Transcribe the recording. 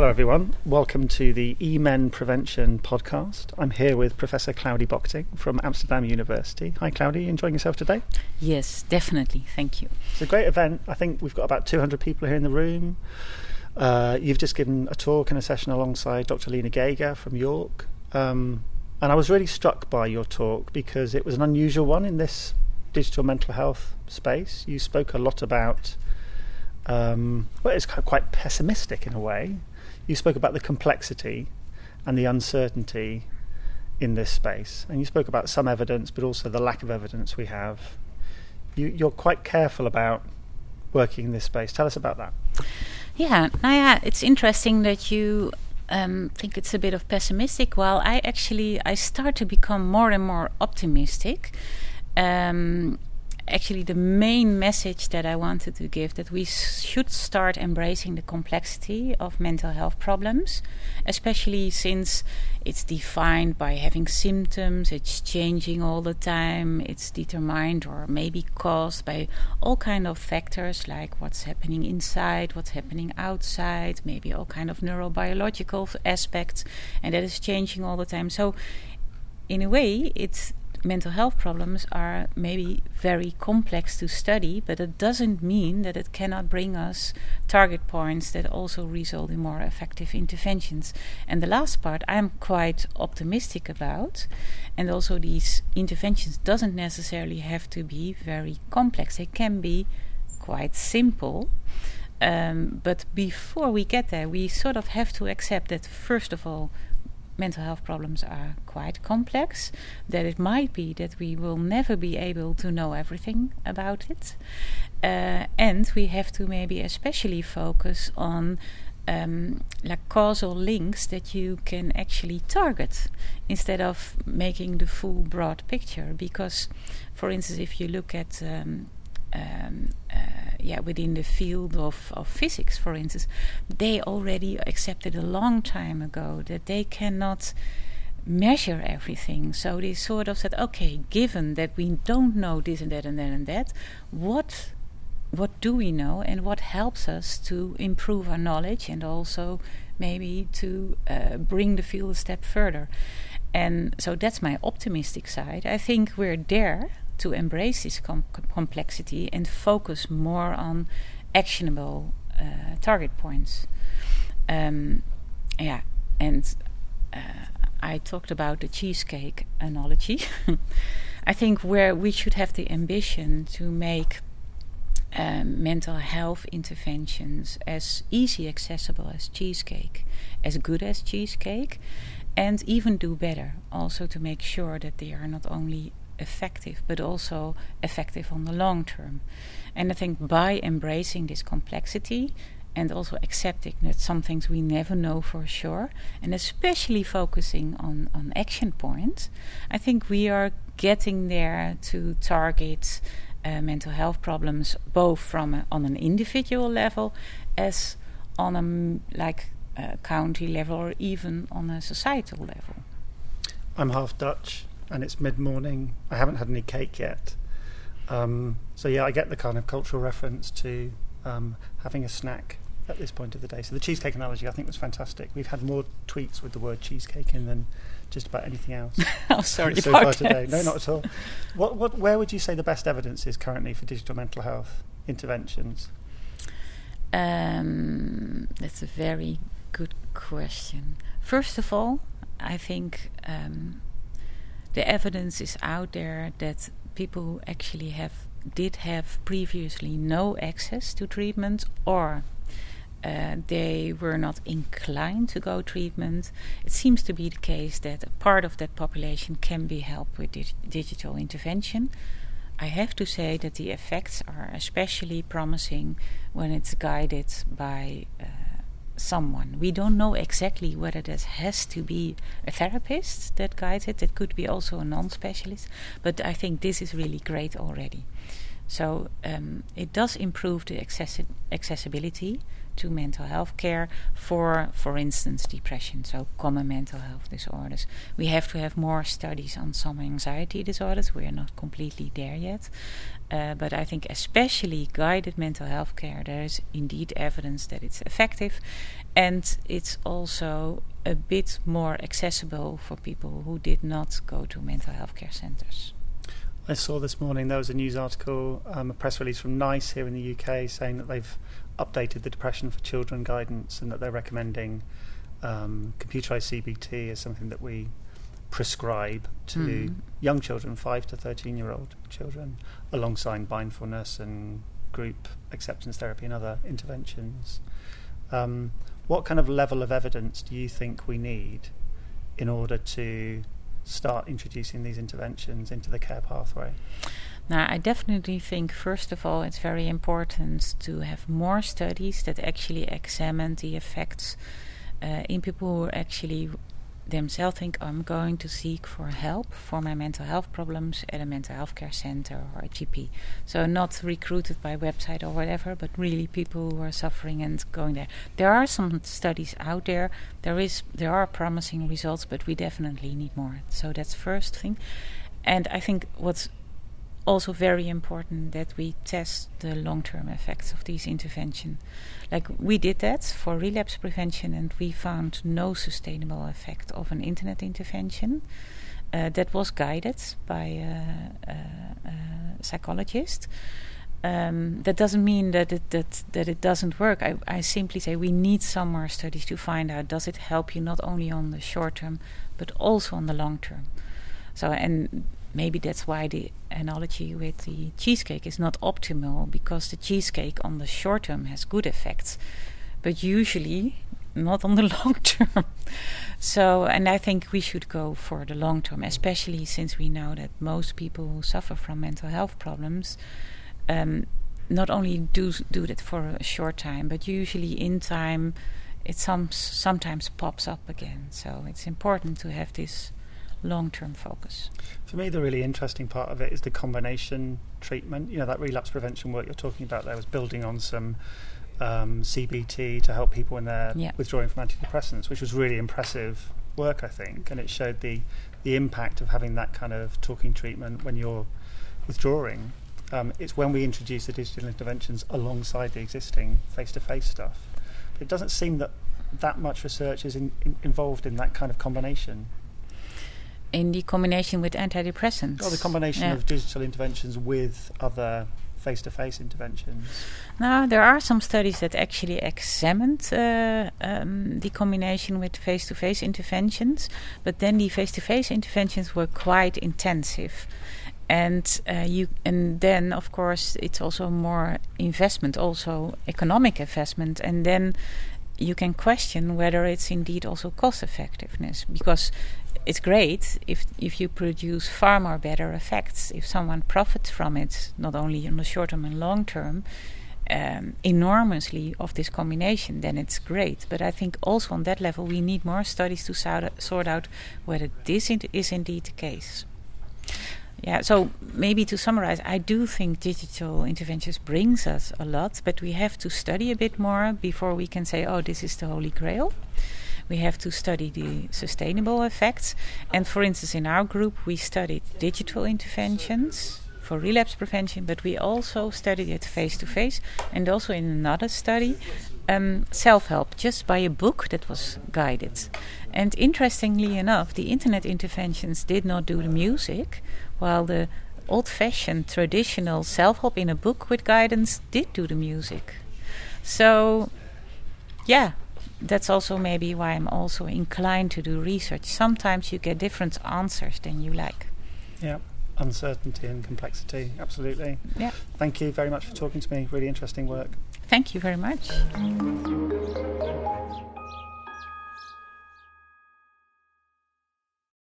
Hello everyone, welcome to the EMEN Prevention podcast. I'm here with Professor Claudie Bochting from Amsterdam University. Hi Claudie, enjoying yourself today? Yes, definitely, thank you. It's a great event. I think we've got about 200 people here in the room. You've just given a talk and a session alongside Dr. Lena Geiger from York. And I was really struck by your talk because it was an unusual one in this digital mental health space. You spoke a lot about, it's quite pessimistic in a way. You spoke about the complexity and the uncertainty in this space. And you spoke about some evidence, but also the lack of evidence we have. You're quite careful about working in this space. Tell us about that. Yeah, it's interesting that you think it's a bit of pessimistic. Well, I start to become more and more optimistic. Actually, the main message that I wanted to give, that we should start embracing the complexity of mental health problems, especially since it's defined by having symptoms, it's changing all the time, it's determined or maybe caused by all kind of factors like what's happening inside, what's happening outside, maybe all kind of neurobiological aspects, and that is changing all the time. So, in a way, mental health problems are maybe very complex to study, but it doesn't mean that it cannot bring us target points that also result in more effective interventions. And the last part I'm quite optimistic about, and also these interventions doesn't necessarily have to be very complex. They can be quite simple. But before we get there, we sort of have to accept that, first of all, mental health problems are quite complex, that it might be that we will never be able to know everything about it. And we have to maybe especially focus on causal links that you can actually target instead of making the full broad picture. Because, for instance, if you look at within the field of physics, for instance, they already accepted a long time ago that they cannot measure everything. So they sort of said, okay, given that we don't know this and that and that and that, what do we know and what helps us to improve our knowledge and also maybe to bring the field a step further? And so that's my optimistic side. I think we're there to embrace this complexity and focus more on actionable target points. I talked about the cheesecake analogy. I think where we should have the ambition to make mental health interventions as easy accessible as cheesecake, as good as cheesecake, and even do better, also to make sure that they are not only effective but also effective on the long term. And I think by embracing this complexity and also accepting that some things we never know for sure, and especially focusing on action points, I think we are getting there to target mental health problems both on an individual level as on a county level or even on a societal level. I'm half Dutch and it's mid-morning. I haven't had any cake yet. I get the kind of cultural reference to having a snack at this point of the day. So the cheesecake analogy I think was fantastic. We've had more tweets with the word cheesecake in than just about anything else. Oh, sorry so about far today. that. No, not at all. Where would you say the best evidence is currently for digital mental health interventions? That's a very good question. First of all, I think the evidence is out there that people who actually did have previously no access to treatment, or they were not inclined to go treatment. It seems to be the case that a part of that population can be helped with digital intervention. I have to say that the effects are especially promising when it's guided by someone. We don't know exactly whether that has to be a therapist that guides it. It could be also a non-specialist, but I think this is really great already. So it does improve the accessibility to mental health care for instance, depression, so common mental health disorders. We have to have more studies on some anxiety disorders. We are not completely there yet. But I think especially guided mental health care, there is indeed evidence that it's effective, and it's also a bit more accessible for people who did not go to mental health care centres. I saw this morning there was a news article, a press release from NICE here in the UK saying that they've updated the Depression for Children guidance and that they're recommending computerised CBT as something that we prescribe to young children, 5 to 13-year-old children, alongside mindfulness and group acceptance therapy and other interventions. What kind of level of evidence do you think we need in order to start introducing these interventions into the care pathway? Now, I definitely think, first of all, it's very important to have more studies that actually examine the effects in people who actually themselves think, I'm going to seek for help for my mental health problems at a mental health care center or a GP. So not recruited by website or whatever, but really people who are suffering and going there. There are some studies out there. There are promising results, but we definitely need more. So that's first thing. And I think what's also very important that we test the long-term effects of these interventions. Like we did that for relapse prevention, and we found no sustainable effect of an internet intervention that was guided by a psychologist. That doesn't mean that it doesn't work. I simply say we need some more studies to find out, does it help you not only on the short term but also on the long term. So, and maybe that's why the analogy with the cheesecake is not optimal, because the cheesecake on the short term has good effects, but usually not on the long term. So, and I think we should go for the long term, especially since we know that most people who suffer from mental health problems not only do that for a short time, but usually in time it sometimes pops up again. So it's important to have this long-term focus. For me, the really interesting part of it is the combination treatment. You know, that relapse prevention work you're talking about there was building on some CBT to help people when they're withdrawing from antidepressants, which was really impressive work, I think, and it showed the impact of having that kind of talking treatment when you're withdrawing. It's when we introduce the digital interventions alongside the existing face-to-face stuff. But it doesn't seem that much research is involved in that kind of combination. In the combination with antidepressants? Or the combination of digital interventions with other face-to-face interventions. Now, there are some studies that actually examined the combination with face-to-face interventions, but then the face-to-face interventions were quite intensive. And then, of course, it's also more investment, also economic investment, and then you can question whether it's indeed also cost effectiveness, because it's great if you produce far more better effects. If someone profits from it, not only in the short term and long term, enormously of this combination, then it's great. But I think also on that level we need more studies to sort out whether this is indeed the case. Yeah, so maybe to summarize, I do think digital interventions brings us a lot, but we have to study a bit more before we can say, oh, this is the holy grail. We have to study the sustainable effects. And for instance, in our group, we studied digital interventions for relapse prevention, but we also studied it face-to-face, and also in another study, self-help, just by a book that was guided. And interestingly enough, the internet interventions did not do the music, while the old-fashioned traditional self-help in a book with guidance did do the music. So, yeah, that's also maybe why I'm also inclined to do research. Sometimes you get different answers than you like. Yeah, uncertainty and complexity, absolutely. Yeah. Thank you very much for talking to me. Really interesting work. Thank you very much.